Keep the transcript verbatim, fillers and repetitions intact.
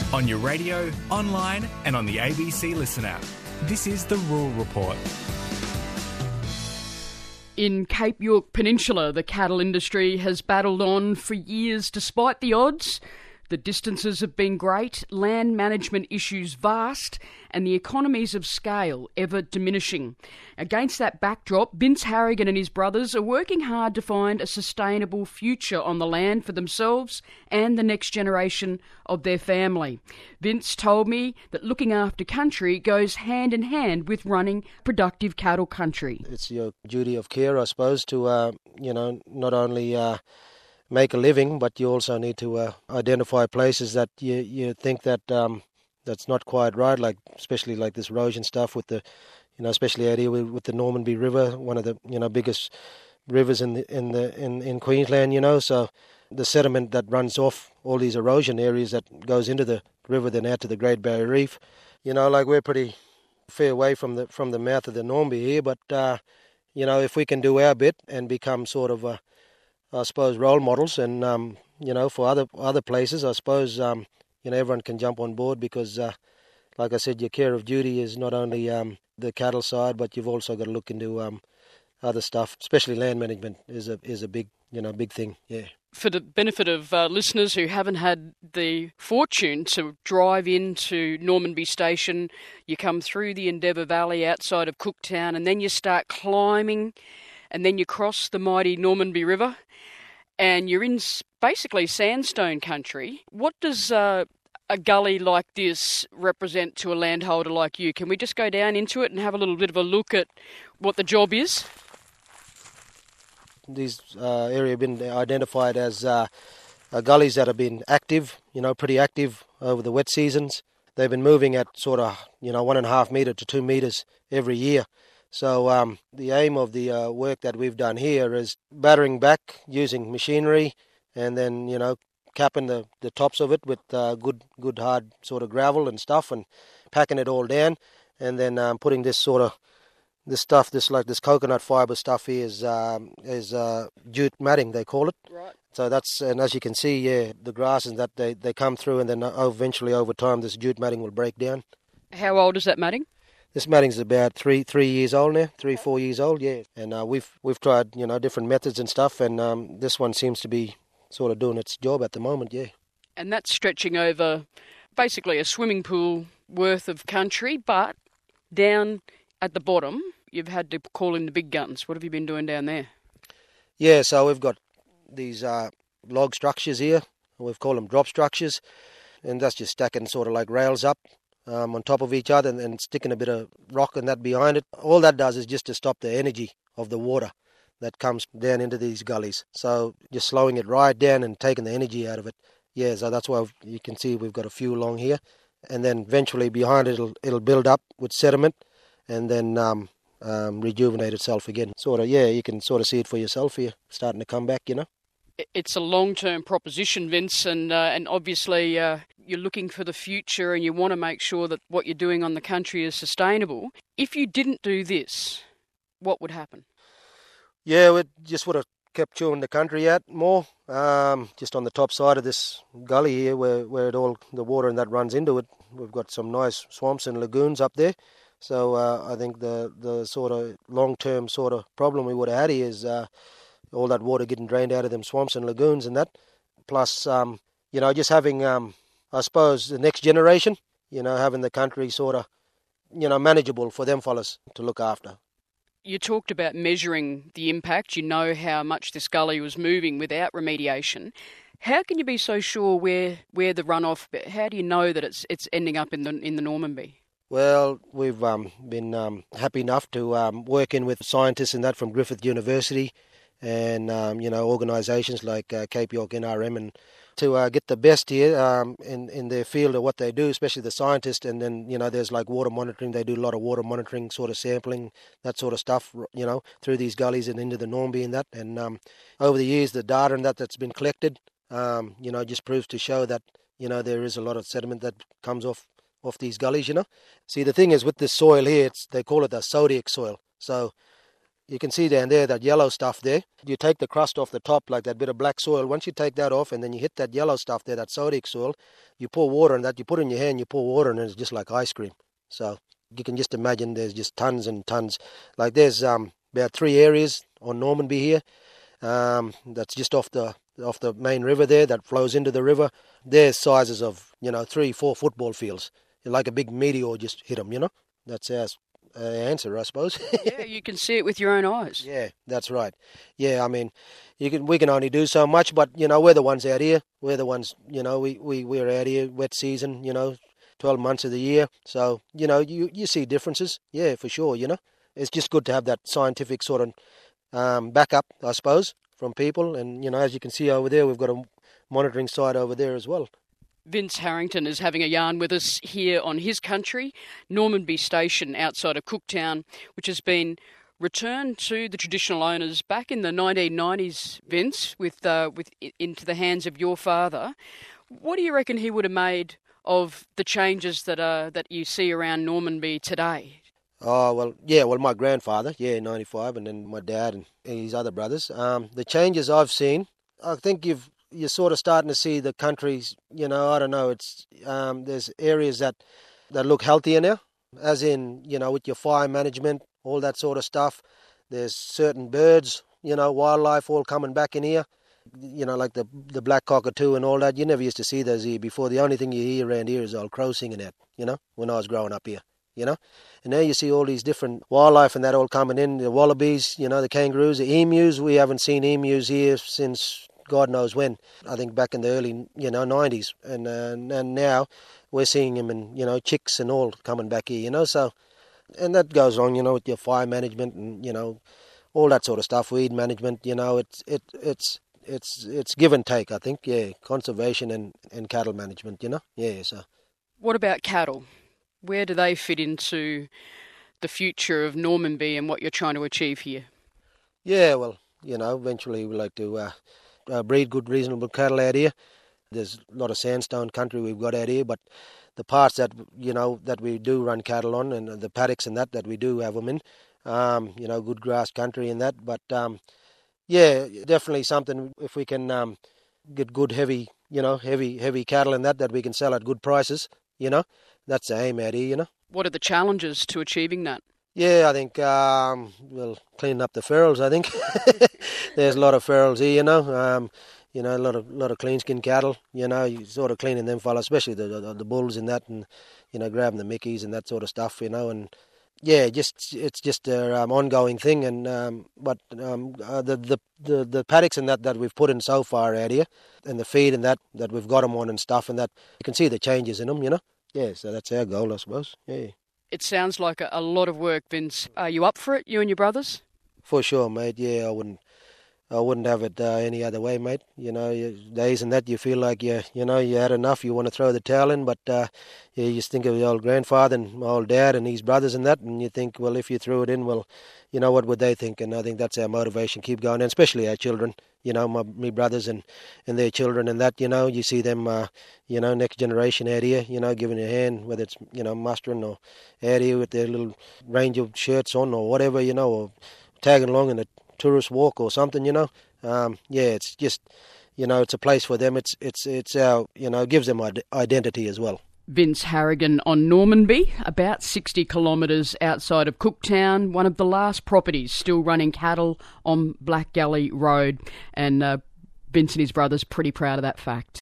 On your radio, online and on the A B C Listen app. This is the Rural Report. In Cape York Peninsula, the cattle industry has battled on for years despite the odds. The distances have been great, land management issues vast, and the economies of scale ever diminishing. Against that backdrop, Vince Harrigan and his brothers are working hard to find a sustainable future on the land for themselves and the next generation of their family. Vince told me that looking after country goes hand in hand with running productive cattle country. It's your duty of care, I suppose, to, uh, you know, not only Uh, make a living, but you also need to uh, identify places that you you think that um, that's not quite right, like especially like this erosion stuff with the, you know, especially out here with, with the Normanby River, one of the you know biggest rivers in the in the in, in Queensland, you know. So the sediment that runs off all these erosion areas that goes into the river, then out to the Great Barrier Reef, you know, like we're pretty fair away from the from the mouth of the Normanby here, but uh, you know, if we can do our bit and become sort of a I suppose role models, and um, you know, for other other places, I suppose um, you know everyone can jump on board because, uh, like I said, your care of duty is not only um, the cattle side, but you've also got to look into um, other stuff, especially land management is a is a big you know big thing. Yeah. For the benefit of uh, listeners who haven't had the fortune to drive into Normanby Station, you come through the Endeavour Valley outside of Cooktown, and then you start climbing, and then you cross the mighty Normanby River. And you're in basically sandstone country. What does uh, a gully like this represent to a landholder like you? Can we just go down into it and have a little bit of a look at what the job is? These uh, area have been identified as uh, uh, gullies that have been active, you know, pretty active over the wet seasons. They've been moving at sort of, you know, one and a half metre to two metres every year. So um, the aim of the uh, work that we've done here is battering back using machinery and then, you know, capping the, the tops of it with uh, good good hard sort of gravel and stuff and packing it all down and then um, putting this sort of, this stuff, this like this coconut fibre stuff here is, um, is uh, jute matting, they call it. Right. So that's, and as you can see, yeah, the grasses that they, they come through and then eventually over time this jute matting will break down. How old is that matting? This matting's about three three years old now, three four years old, yeah. And uh, we've we've tried you know different methods and stuff, and um, this one seems to be sort of doing its job at the moment, yeah. And that's stretching over basically a swimming pool worth of country, but down at the bottom you've had to call in the big guns. What have you been doing down there? Yeah, so we've got these uh, log structures here. We've called them drop structures, and that's just stacking sort of like rails up. Um, on top of each other and, and sticking a bit of rock and that behind it. All that does is just to stop the energy of the water that comes down into these gullies. So just slowing it right down and taking the energy out of it. Yeah, so that's why you can see we've got a few along here. And then eventually behind it, it'll, it'll build up with sediment and then um, um, rejuvenate itself again. Sort of, yeah, you can sort of see it for yourself here, starting to come back, you know. It's a long-term proposition, Vince, and uh, and obviously uh, you're looking for the future and you want to make sure that what you're doing on the country is sustainable. If you didn't do this, what would happen? Yeah, we just would have kept chewing the country out more, um, just on the top side of this gully here where, where it all the water and that runs into it. We've got some nice swamps and lagoons up there. So uh, I think the, the sort of long-term sort of problem we would have had here is uh, all that water getting drained out of them swamps and lagoons and that. Plus, um, you know, just having, um, I suppose, the next generation, you know, having the country sort of, you know, manageable for them fellas to look after. You talked about measuring the impact. You know how much this gully was moving without remediation. How can you be so sure where where the runoff? How do you know that it's it's ending up in the in the Normanby? Well, we've um, been um, happy enough to um, work in with scientists and that from Griffith University, and um, you know organisations like uh, Cape York N R M, and to uh, get the best here um, in in their field of what they do, especially the scientists. And then you know there's like water monitoring. They do a lot of water monitoring, sort of sampling, that sort of stuff. You know through these gullies and into the Normanby and that. And um, over the years, the data and that that's been collected, um, you know, just proves to show that you know there is a lot of sediment that comes off off these gullies. You know, see the thing is with this soil here, it's they call it a sodic soil. So You can see down there that yellow stuff there. You take the crust off the top, like that bit of black soil. Once you take that off and then you hit that yellow stuff there, that sodic soil, you pour water on that, you put it in your hand, you pour water and it's just like ice cream. So you can just imagine there's just tons and tons. Like there's um, about three areas on Normanby here. Um, that's just off the off the main river there that flows into the river. There's sizes of, you know, three, four football fields. Like a big meteor just hit them, you know. That's our uh, answer, I suppose. Yeah, you can see it with your own eyes. Yeah, that's right. Yeah, I mean, you can we can only do so much, but, you know, we're the ones out here. We're the ones, you know, we, we, we're out here, wet season, you know, twelve months of the year. So, you know, you, you see differences. Yeah, for sure, you know. It's just good to have that scientific sort of um, backup, I suppose, from people. And, you know, as you can see over there, we've got a monitoring site over there as well. Vince Harrington is having a yarn with us here on his country, Normanby Station outside of Cooktown, which has been returned to the traditional owners back in the nineteen nineties, Vince, with uh, with into the hands of your father. What do you reckon he would have made of the changes that uh, that you see around Normanby today? Oh, well, yeah, well, my grandfather, yeah, ninety-five, and then my dad and his other brothers. Um, the changes I've seen, I think you've you're sort of starting to see the countries, you know, I don't know, it's um, there's areas that, that look healthier now, as in, you know, with your fire management, all that sort of stuff. There's certain birds, you know, wildlife all coming back in here, you know, like the the black cockatoo and all that. You never used to see those here before. The only thing you hear around here is old crow singing out, you know, when I was growing up here, you know. And now you see all these different wildlife and that all coming in, the wallabies, you know, the kangaroos, the emus. We haven't seen emus here since God knows when. I think back in the early, you know, nineties, and uh, and now we're seeing them in, you know, chicks and all coming back here, you know. So, and that goes on, you know, with your fire management and, you know, all that sort of stuff, weed management. You know, it's it it's it's it's give and take. I think, yeah, conservation and, and cattle management. You know, yeah. So, what about cattle? Where do they fit into the future of Normanby and what you're trying to achieve here? Yeah, well, you know, eventually we like to. Uh, Uh, breed good, reasonable cattle out here. There's a lot of sandstone country we've got out here, but the parts that, you know, that we do run cattle on, and the paddocks and that, that we do have them in, um, you know, good grass country and that. But, um, yeah, definitely something if we can um, get good, heavy, you know, heavy, heavy cattle and that, that we can sell at good prices, you know. That's the aim out here, you know. What are the challenges to achieving that? Yeah, I think, um, well, cleaning up the ferals, I think. There's a lot of ferals here, you know. Um, you know, a lot of lot of clean-skinned cattle, you know, you sort of cleaning them fellas, especially the, the the bulls and that, and, you know, grabbing the mickeys and that sort of stuff, you know, and, yeah, just it's just an um, ongoing thing. And um, but um, uh, the, the, the, the paddocks and that that we've put in so far out here, and the feed and that, that we've got them on and stuff, and that, you can see the changes in them, you know. Yeah, so that's our goal, I suppose, yeah. It sounds like a, a lot of work, Vince. Are you up for it, you and your brothers? For sure, mate. Yeah, I wouldn't, I wouldn't have it uh, any other way, mate. You know, you, days and that you feel like you, you know, you had enough. You want to throw the towel in, but uh, yeah, you just think of your old grandfather and my old dad and his brothers and that, and you think, well, if you threw it in, well, you know, what would they think? And I think that's our motivation. Keep going, and especially our children. You know, my me brothers and, and their children and that. You know, you see them. Uh, you know, next generation out here. You know, giving a hand, whether it's, you know, mustering or out here with their little range of shirts on or whatever. You know, or tagging along in a tourist walk or something. You know. Um, yeah, it's just, you know, it's a place for them. It's it's it's our, you know, gives them identity as well. Vince Harrigan on Normanby, about sixty kilometres outside of Cooktown, one of the last properties still running cattle on Black Gully Road, and uh, Vince and his brothers pretty proud of that fact.